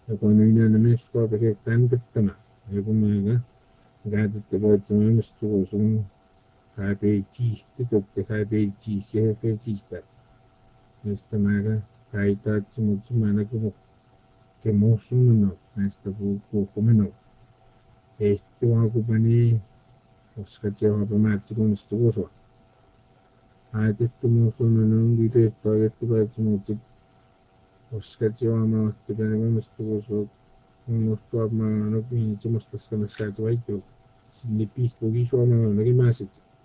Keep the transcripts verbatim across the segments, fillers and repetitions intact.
Con una mezcla de tan petana, e come gade te va a un stuoso un capechi, tutto te capechi, che fecista. Questa maga, caita, tsumana come che mosuno, questa buco come no. E tu anche bene, o scacciava per matti con stuoso. Ha detto mosuno non di te, ha detto per tsumuti, o scacciava ma te bene come stuoso. Uno sto ma no quindi ci mostra scacciava vai tu. Ne piccoli sono rimasti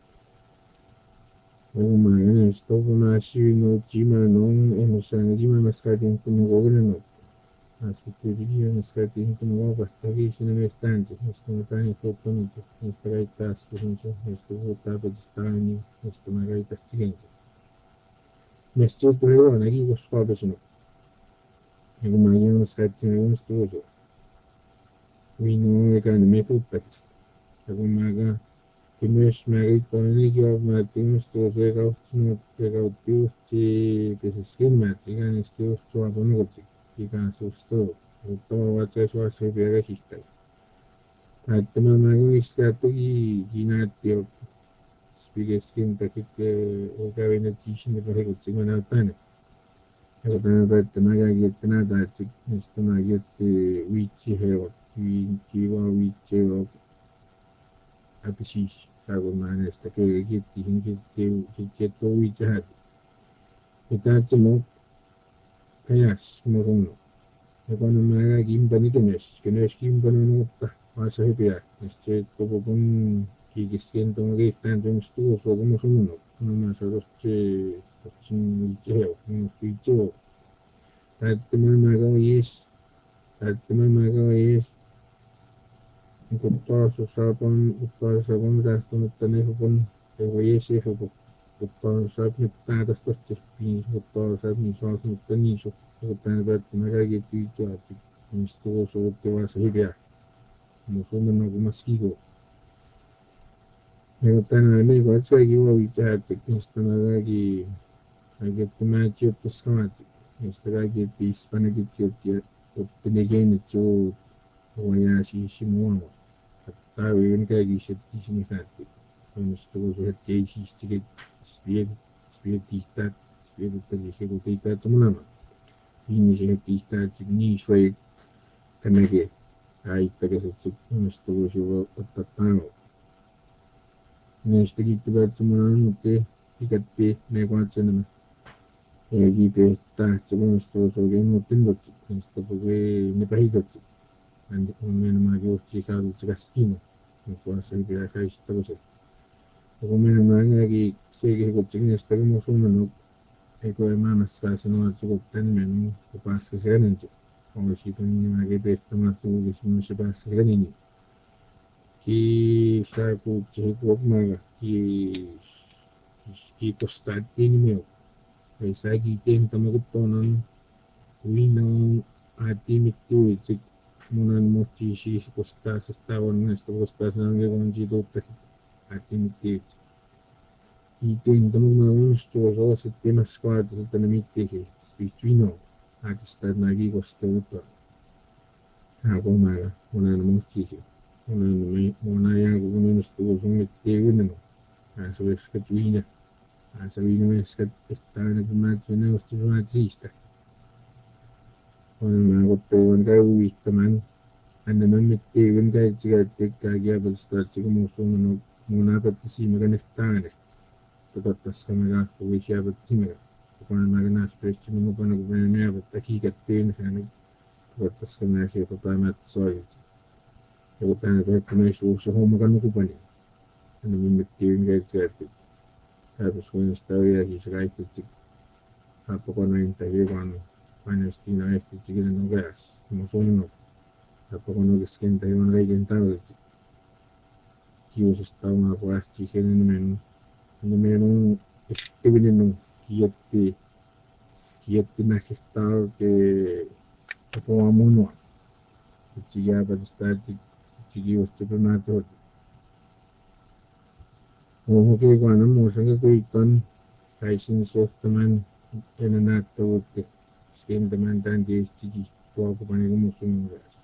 ormai sto nascendo prima non e non sanno prima ma scatti in come vogliono aspetti di una scatti in come vogliono perché se ne stanze questo metà sotto non c'è questa gaita scusa questo vuota per stare questo magari castigenza ma sto però non è che lo scopo sono e come io scatti non sto so quindi non è che non mi tutta come Gemäß Maritonio Martinus Regautino Regauti Pesesquimati Ganistus Suabonuti Gigansusto Utama Chasua Resista Atama Maristatu Ginatio Spigeskin Takike Gabinetishini Pahegutsimanatane Evatana Magagitana Dachi Nistana Yeti Vici Heo Vici Vici Apisis Saguman esta que gitti hingitti higgetto wijahat itachi mo kayas moruno ekono maga gimbani kenes kenes gimbani nutta asa hipia este como con kigiskento ngi tanto stu so como suno no más a los che chin jeo no ficho tatma maga is tatma maga is Gupta Susapam Gupta Sabam Rastam Tanehupam Evoyese Hupo Gupta Sapni Tadas Pastis Pins Gupta Sapni Sasni Taniso Gupta Batmagagi Tuja Misto So Tevas Hibia Musuman Maskigo Gupta Amigo Chagi Vicha Instamagagi I get the match of the Samati Instaragi Hispanagiti Optinagain to Oyashi Shimono Tahu kan kisah di sini nanti. Mesti kalau hati isi sedikit spirit spirit kita spirit tadi kita kita semua nama. Ini sih kita ini sesuai kena ke. Ai tak sesuatu mesti kalau otak tahu. Mesti kita semua nanti ikat pe nekwan cina. Ya gitu tak semua mesti kalau game mungkin dot mesti kalau ni pahit dot. Nanti kemudian maju jika jika skin. Mungkin saya kira terus. Come magari se che cocine staremo su meno e come mana sta se non ci cotten meno che passa se non ci come ci penni magari per ma su che si non si passa se non chi sa cu ci cu ma chi chi costa di mio e sai chi tenta mo non vino a timidito ci non motti si costa se stava onesto costa anche con ci tutto a timidito Intendo un stuoso se tema squadra se te ne metti che spistino a che sta nagi costruito a come una non ci una non una ya uno stuoso mette uno a so è scatuina a so io mi scattare come ne ho studiato nazista una gotto un da uito man hanno non mette un da ci che che per starci come sono una partita magari stare Toivottavasti me tahku võiks jääda sinna. Kui me näes peast sinna muba nagu me ei jääda, et äkki kätte eelmisena. Toivottavasti me näes juba päevad soovid. Ja kui tähendab, et me ei suusa hommaga nagu pani. Ja me mitte ümber sealt. Tähendab, kui me seda öö siis räägiti. Saab kogu aeg juba Palestiina Eesti keele nagu käes. Ma suunan. Saab kogu aeg keskenda ja on väike tähendab. Kiusast tauna poesti keele nimel. Numero escriben kieti kieti magistrado que como amuno chiya para estar chiyo este mato o que cuando musa que coiton kaisin sostaman en anato que skin demandan de chigi poco para como su ingreso.